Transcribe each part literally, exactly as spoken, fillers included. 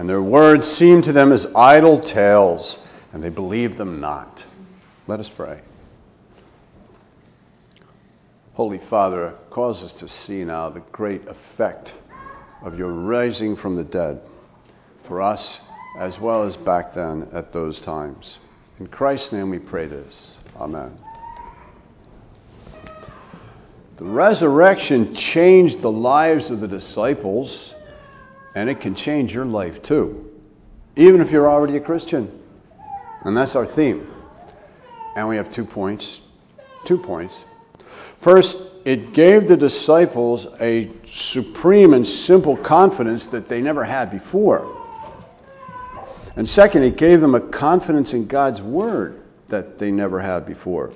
And their words seemed to them as idle tales, and they believed them not. Let us pray. Holy Father, cause us to see now the great effect of your rising from the dead for us as well as back then at those times. In Christ's name we pray this. Amen. The resurrection changed the lives of the disciples, and it can change your life too, even if you're already a Christian. And that's our theme. And we have two points. Two points. First, it gave the disciples a supreme and simple confidence that they never had before. And second, it gave them a confidence in God's Word that they never had before.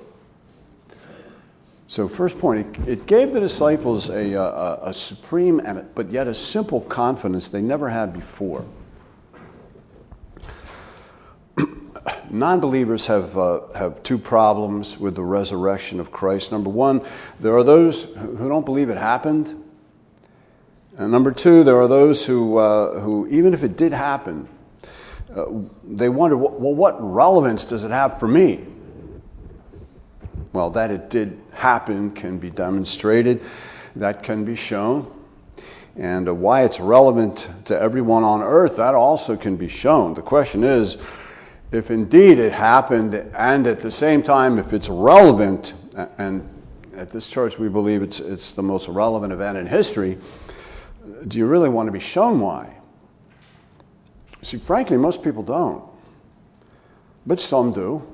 So first point, it, it gave the disciples a, a, a supreme but yet a simple confidence they never had before. Non-believers have uh, have two problems with the resurrection of Christ. Number one, there are those who don't believe it happened. And number two, there are those who, uh, who even if it did happen, uh, they wonder, well, what relevance does it have for me? Well, that it did happen can be demonstrated. That can be shown. And uh, why it's relevant to everyone on earth, that also can be shown. The question is, if indeed it happened, and at the same time, if it's relevant, and at this church we believe it's it's the most relevant event in history, do you really want to be shown why? See, frankly, most people don't. But some do.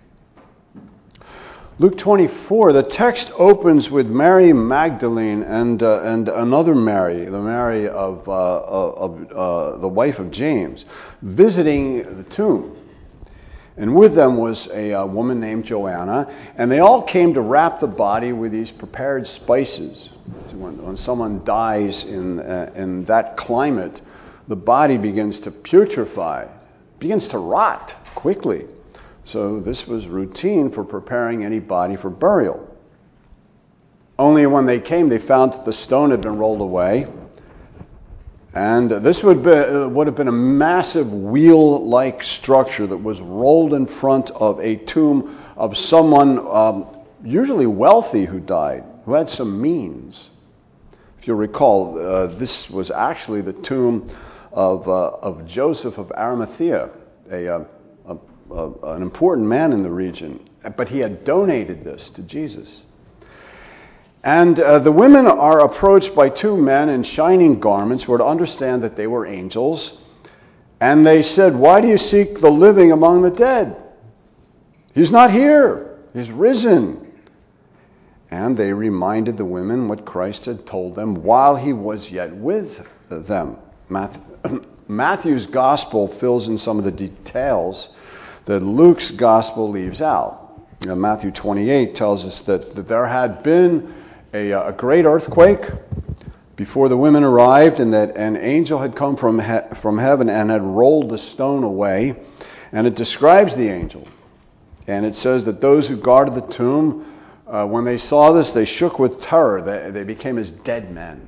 Luke twenty-four, the text opens with Mary Magdalene and uh, and another Mary, the Mary of, uh, of uh, the wife of James, visiting the tomb. And with them was a uh, woman named Joanna, and they all came to wrap the body with these prepared spices. So when, when someone dies in uh, in that climate, the body begins to putrefy, begins to rot quickly. So this was routine for preparing any body for burial. Only when they came, they found that the stone had been rolled away. And this would, be, would have been a massive wheel-like structure that was rolled in front of a tomb of someone um, usually wealthy who died, who had some means. If you'll recall, uh, this was actually the tomb of, uh, of Joseph of Arimathea, a, a, a, a, an important man in the region. But he had donated this to Jesus. And uh, the women are approached by two men in shining garments who were to understand that they were angels. And they said, "Why do you seek the living among the dead? He's not here. He's risen." And they reminded the women what Christ had told them while he was yet with them. Matthew's gospel fills in some of the details that Luke's gospel leaves out. Now, Matthew twenty-eight tells us that, that there had been A, a great earthquake before the women arrived, and that an angel had come from he- from heaven and had rolled the stone away. And it describes the angel. And it says that those who guarded the tomb, uh, when they saw this, they shook with terror. They, they became as dead men.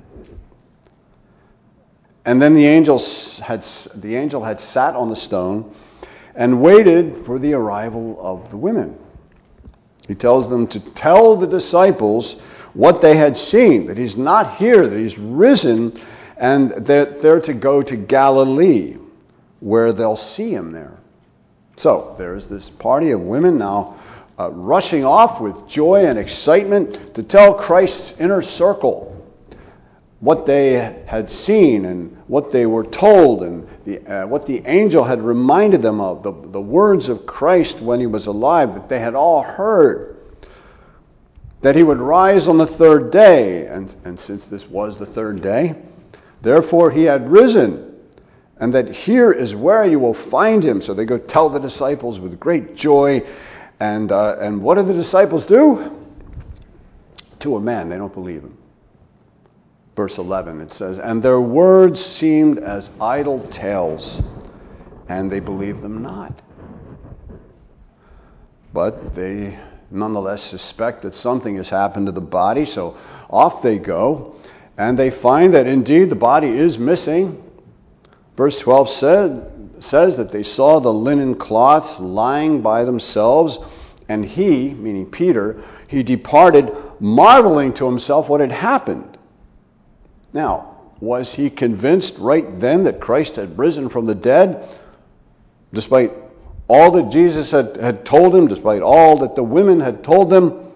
And then the angel had the angel had sat on the stone and waited for the arrival of the women. He tells them to tell the disciples what they had seen, that he's not here, that he's risen, and that they're to go to Galilee, where they'll see him there. So there's this party of women now uh, rushing off with joy and excitement to tell Christ's inner circle what they had seen and what they were told, and the, uh, what the angel had reminded them of, the, the words of Christ when he was alive that they had all heard. That he would rise on the third day. And, and since this was the third day, therefore he had risen. And that here is where you will find him. So they go tell the disciples with great joy. And, uh, and what do the disciples do? To a man, they don't believe him. Verse eleven, it says, "And their words seemed as idle tales, and they believed them not." But they nonetheless suspect that something has happened to the body, so off they go, and they find that indeed the body is missing. Verse twelve said, says that they saw the linen cloths lying by themselves, and he, meaning Peter, he departed, marveling to himself what had happened. Now, was he convinced right then that Christ had risen from the dead, despite all that Jesus had, had told him, despite all that the women had told them?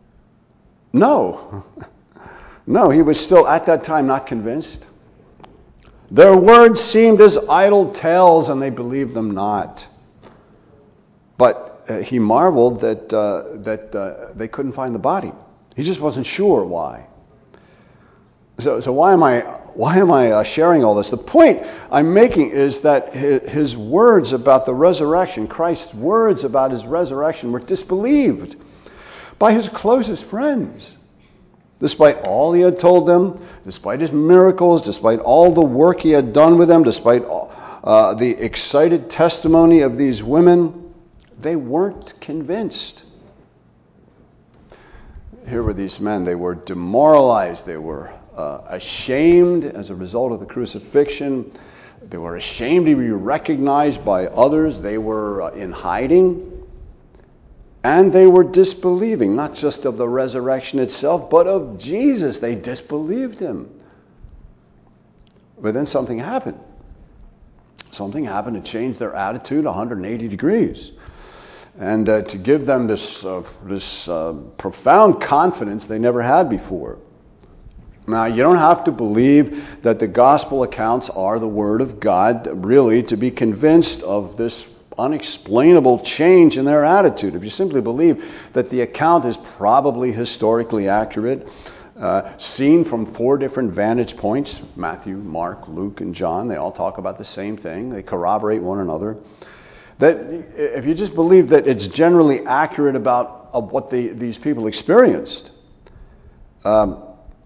No. No, he was still at that time not convinced. Their words seemed as idle tales, and they believed them not. But uh, he marveled that uh, that uh, they couldn't find the body. He just wasn't sure why. So, so why am I why am I uh, sharing all this? The point I'm making is that his, his words about the resurrection, Christ's words about his resurrection, were disbelieved by his closest friends. Despite all he had told them, despite his miracles, despite all the work he had done with them, despite uh, the excited testimony of these women, they weren't convinced. Here were these men. They were demoralized. They were uh, ashamed as a result of the crucifixion. They were ashamed to be recognized by others. They were uh, in hiding. And they were disbelieving, not just of the resurrection itself, but of Jesus. They disbelieved him. But then something happened. Something happened to change their attitude one hundred eighty degrees. And uh, to give them this, uh, this uh, profound confidence they never had before. Now, you don't have to believe that the gospel accounts are the Word of God, really, to be convinced of this unexplainable change in their attitude. If you simply believe that the account is probably historically accurate, uh, seen from four different vantage points, Matthew, Mark, Luke, and John, they all talk about the same thing. They corroborate one another. That if you just believe that it's generally accurate about of what the, these people experienced, um,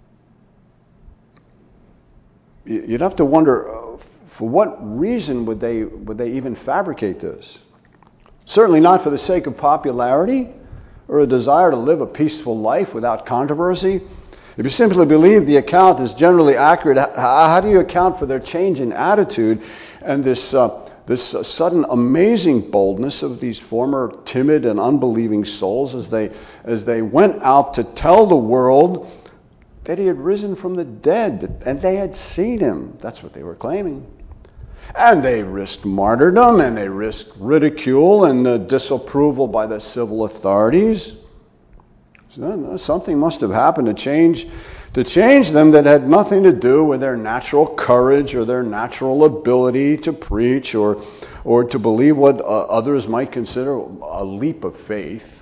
you'd have to wonder, uh, for what reason would they would they even fabricate this? Certainly not for the sake of popularity or a desire to live a peaceful life without controversy. If you simply believe the account is generally accurate, how do you account for their change in attitude and this uh, this uh, sudden amazing boldness of these former timid and unbelieving souls as they as they went out to tell the world that he had risen from the dead and they had seen him? That's what they were claiming. And they risked martyrdom, and they risked ridicule and uh, disapproval by the civil authorities. So, something must have happened to change to change them that had nothing to do with their natural courage or their natural ability to preach or or to believe what uh, others might consider a leap of faith,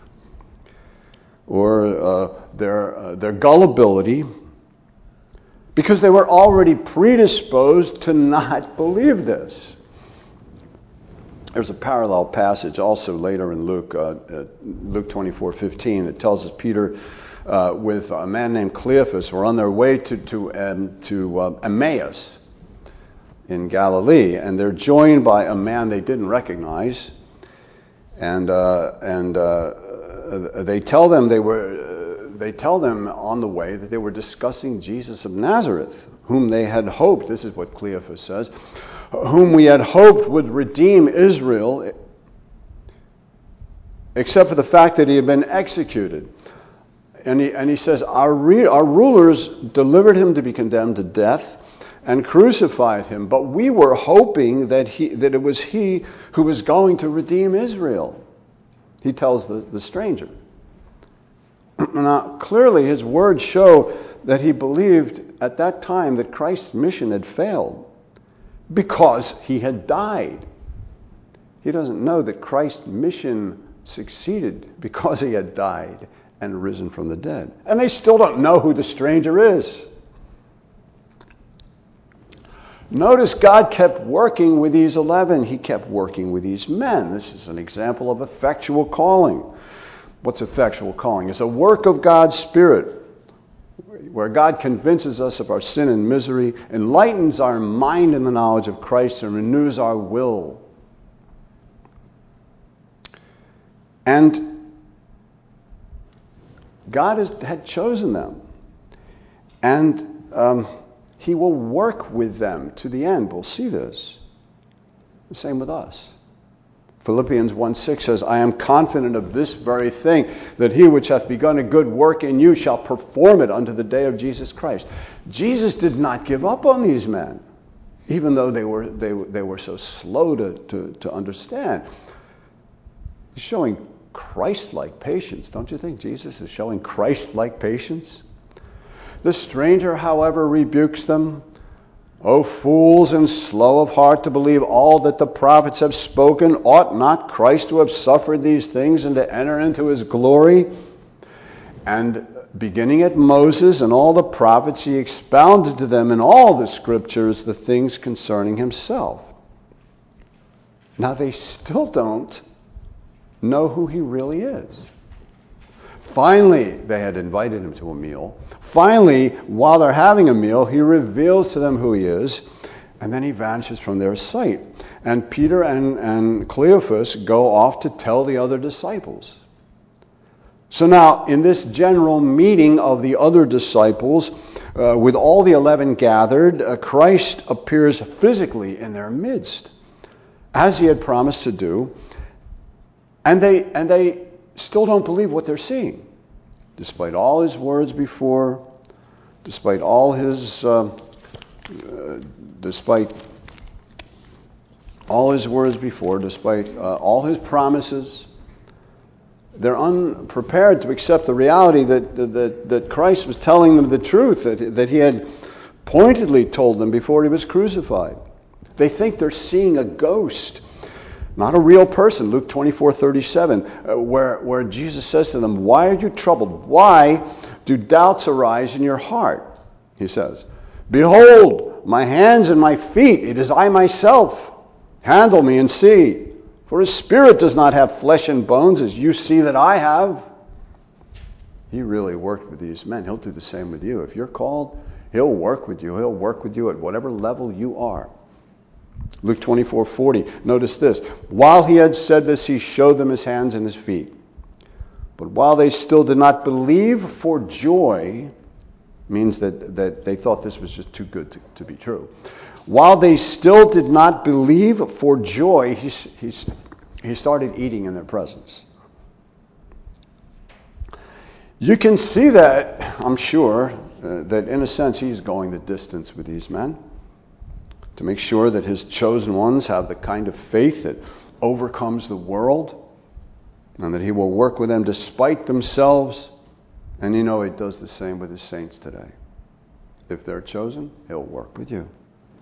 or uh, their uh, their gullibility, because they were already predisposed to not believe this. There's a parallel passage also later in Luke, uh, uh, Luke twenty-four fifteen, that tells us Peter uh, with a man named Cleophas were on their way to to um, to uh, Emmaus in Galilee, and they're joined by a man they didn't recognize, and uh, and uh, they tell them they were uh, they tell them on the way that they were discussing Jesus of Nazareth, whom they had hoped. This is what Cleophas says. Whom we had hoped would redeem Israel, except for the fact that he had been executed. And he, and he says, our, re, our rulers delivered him to be condemned to death and crucified him, but we were hoping that he that it was he who was going to redeem Israel. He tells the, the stranger. Now, clearly his words show that he believed at that time that Christ's mission had failed, because he had died. He doesn't know that Christ's mission succeeded because he had died and risen from the dead. And they still don't know who the stranger is. Notice God kept working with these eleven. He kept working with these men. This is an example of effectual calling. What's effectual calling? It's a work of God's Spirit, where God convinces us of our sin and misery, enlightens our mind in the knowledge of Christ, and renews our will. And God has, had chosen them. And um, he will work with them to the end. We'll see this. The same with us. Philippians one six says, I am confident of this very thing, that he which hath begun a good work in you shall perform it unto the day of Jesus Christ. Jesus did not give up on these men, even though they were they, they were so slow to, to, to understand. He's showing Christ-like patience. Don't you think Jesus is showing Christ-like patience? The stranger, however, rebukes them. O fools and slow of heart to believe all that the prophets have spoken, ought not Christ to have suffered these things and to enter into his glory? And beginning at Moses and all the prophets, he expounded to them in all the scriptures the things concerning himself. Now they still don't know who he really is. Finally, they had invited him to a meal. Finally, while they're having a meal, he reveals to them who he is, and then he vanishes from their sight. And Peter and, and Cleophas go off to tell the other disciples. So now, in this general meeting of the other disciples, uh, with all the eleven gathered, uh, Christ appears physically in their midst, as he had promised to do, and they and they still don't believe what they're seeing. Despite all his words before, despite all his, uh, uh, despite all his words before, despite uh, all his promises, they're unprepared to accept the reality that, that that Christ was telling them the truth, that, that he had pointedly told them before he was crucified. They think they're seeing a ghost, not a real person. Luke twenty-four thirty-seven, uh, where, where Jesus says to them, why are you troubled? Why do doubts arise in your heart? He says, behold, my hands and my feet, it is I myself. Handle me and see. For his spirit does not have flesh and bones, as you see that I have. He really worked with these men. He'll do the same with you. If you're called, he'll work with you. He'll work with you at whatever level you are. Luke twenty-four forty. Notice this. While he had said this, he showed them his hands and his feet. But while they still did not believe for joy, means that, that they thought this was just too good to, to be true. While they still did not believe for joy, he, he, he started eating in their presence. You can see that, I'm sure, uh, that in a sense he's going the distance with these men, to make sure that his chosen ones have the kind of faith that overcomes the world, and that he will work with them despite themselves. And you know he does the same with his saints today. If they're chosen, he'll work with you.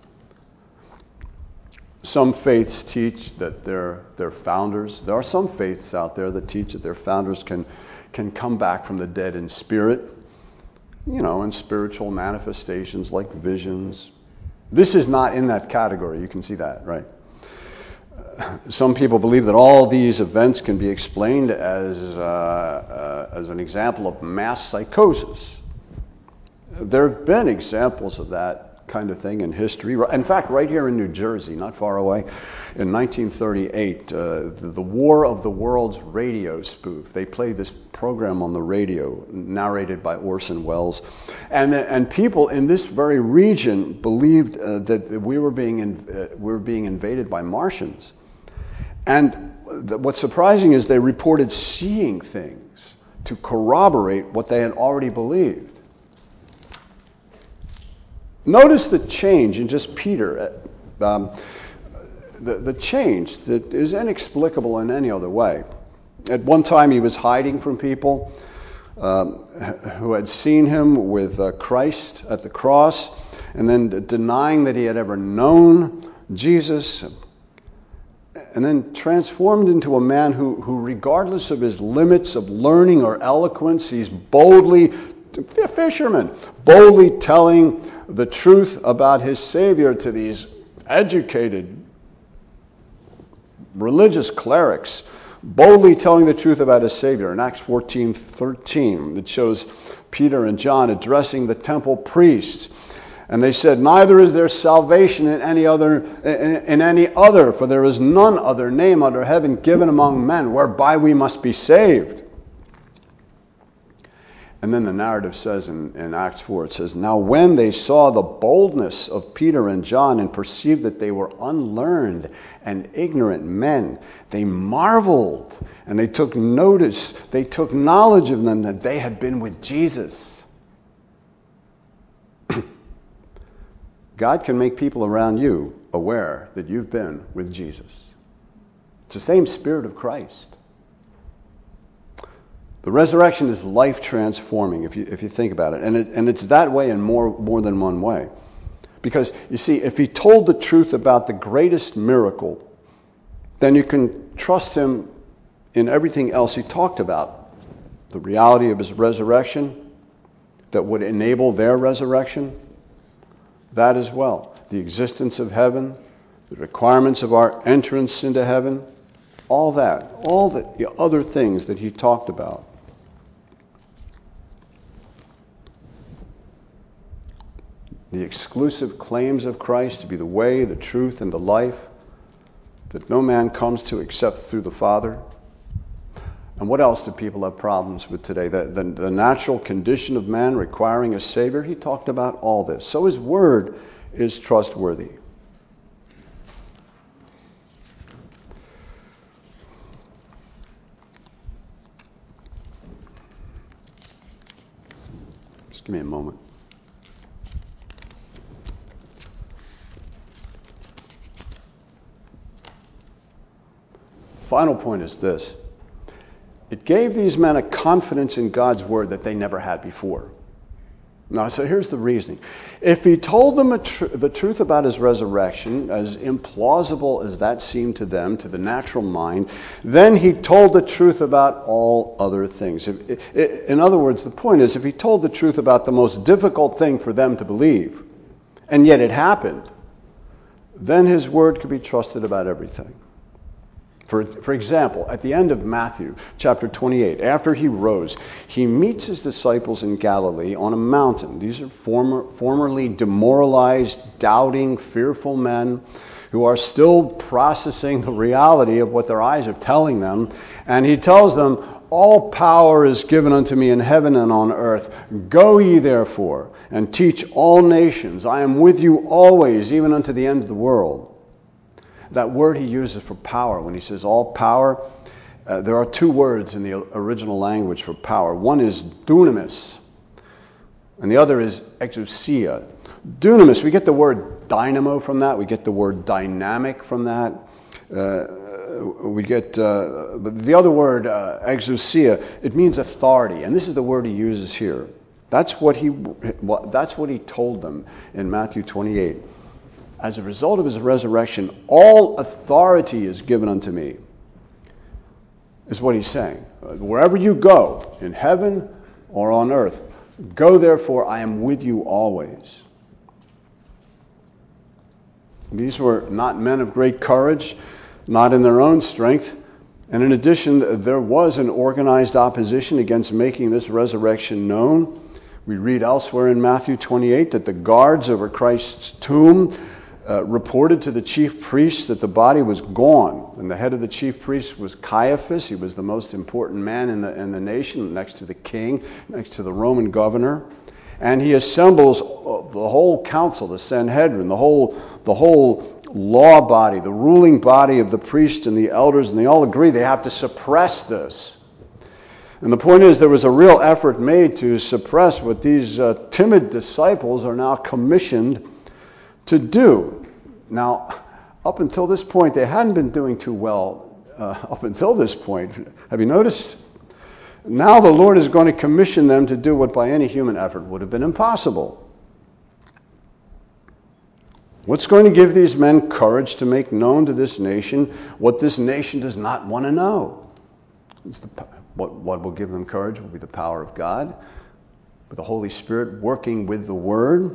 Some faiths teach that they're, they're founders. There are some faiths out there that teach that their founders can, can come back from the dead in spirit, you know, in spiritual manifestations like visions. This is not in that category. You can see that, right? Uh, some people believe that all these events can be explained as, uh, uh, as an example of mass psychosis. There have been examples of that kind of thing in history. In fact, right here in New Jersey, not far away, in nineteen thirty-eight, uh, the, the War of the Worlds radio spoof. They played this program on the radio, narrated by Orson Welles, and and people in this very region believed uh, that we were being in, uh, we were being invaded by Martians. And th- what's surprising is they reported seeing things to corroborate what they had already believed. Notice the change in just Peter, um, the, the change that is inexplicable in any other way. At one time he was hiding from people um, who had seen him with uh, Christ at the cross, and then d- denying that he had ever known Jesus, and then transformed into a man who, who regardless of his limits of learning or eloquence, he's boldly, a fisherman, boldly telling the truth about his Savior to these educated religious clerics, boldly telling the truth about his Savior. In Acts fourteen thirteen, it shows Peter and John addressing the temple priests, and they said, neither is there salvation in any other, in, in any other, for there is none other name under heaven given among men whereby we must be saved. And then the narrative says in, in Acts four, it says, "Now when they saw the boldness of Peter and John and perceived that they were unlearned and ignorant men, they marveled, and they took notice, they took knowledge of them that they had been with Jesus." God can make people around you aware that you've been with Jesus. It's the same Spirit of Christ. The resurrection is life transforming, if you if you think about it, and it, and it's that way in more more than one way. Because you see, if he told the truth about the greatest miracle, then you can trust him in everything else he talked about. The reality of his resurrection that would enable their resurrection, that as well. The existence of heaven, the requirements of our entrance into heaven, all that, all the other things that he talked about. The exclusive claims of Christ to be the way, the truth, and the life, that no man comes to except through the Father. And what else do people have problems with today? The, the, the natural condition of man requiring a Savior. He talked about all this. So his word is trustworthy. Just give me a moment. Final point is this. It gave these men a confidence in God's word that they never had before. Now, so here's the reasoning. If he told them a tr- the truth about his resurrection, as implausible as that seemed to them, to the natural mind, then he told the truth about all other things. If, if, in other words, the point is, if he told the truth about the most difficult thing for them to believe, and yet it happened, then his word could be trusted about everything. For, for example, at the end of Matthew chapter twenty-eight, after he rose, he meets his disciples in Galilee on a mountain. These are former, formerly demoralized, doubting, fearful men who are still processing the reality of what their eyes are telling them. And he tells them, "All power is given unto me in heaven and on earth. Go ye therefore and teach all nations. I am with you always, even unto the end of the world." That word he uses for power, when he says all power, uh, there are two words in the original language for power. One is dunamis, and the other is exousia. Dunamis, we get the word dynamo from that. We get the word dynamic from that. Uh, we get uh, but the other word, uh, exousia, it means authority, and this is the word he uses here. That's what he. That's what he told them in Matthew twenty-eight. As a result of his resurrection, all authority is given unto me, is what he's saying. Wherever you go, in heaven or on earth, go therefore, I am with you always. These were not men of great courage, not in their own strength. And in addition, there was an organized opposition against making this resurrection known. We read elsewhere in Matthew twenty-eight that the guards over Christ's tomb Uh, reported to the chief priests that the body was gone. And the head of the chief priests was Caiaphas. He was the most important man in the, in the nation, next to the king, next to the Roman governor. And he assembles the whole council, the Sanhedrin, the whole, the whole law body, the ruling body of the priests and the elders, and they all agree they have to suppress this. And the point is, there was a real effort made to suppress what these uh, timid disciples are now commissioned to do. Now, up until this point, they hadn't been doing too well uh, up until this point. Have you noticed? Now the Lord is going to commission them to do what by any human effort would have been impossible. What's going to give these men courage to make known to this nation what this nation does not want to know? It's the, what, what will give them courage will be the power of God, with the Holy Spirit working with the Word,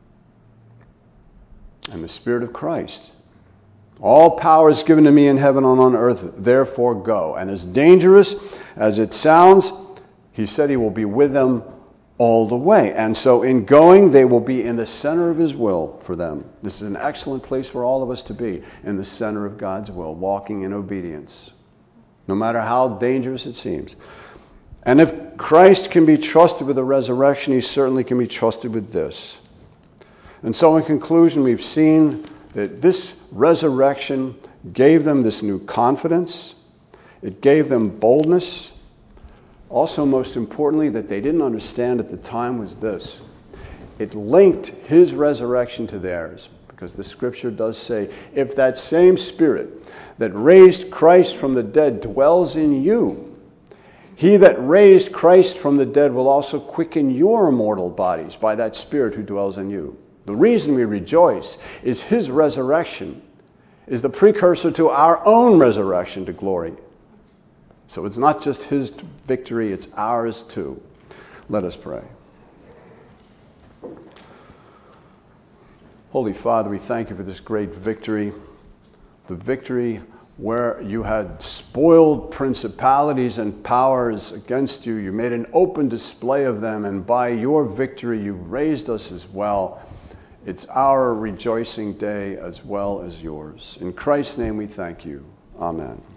and the Spirit of Christ. All power is given to me in heaven and on earth, therefore go. And as dangerous as it sounds, he said he will be with them all the way. And so in going, they will be in the center of his will for them. This is an excellent place for all of us to be, in the center of God's will, walking in obedience, no matter how dangerous it seems. And if Christ can be trusted with the resurrection, he certainly can be trusted with this. And so in conclusion, we've seen that this resurrection gave them this new confidence. It gave them boldness. Also, most importantly, that they didn't understand at the time was this. It linked his resurrection to theirs. Because the scripture does say, if that same Spirit that raised Christ from the dead dwells in you, he that raised Christ from the dead will also quicken your mortal bodies by that Spirit who dwells in you. The reason we rejoice is his resurrection is the precursor to our own resurrection to glory. So it's not just his victory, it's ours too. Let us pray. Holy Father, we thank you for this great victory, the victory where you had spoiled principalities and powers against you. You made an open display of them, and by your victory you raised us as well. It's our rejoicing day as well as yours. In Christ's name we thank you. Amen.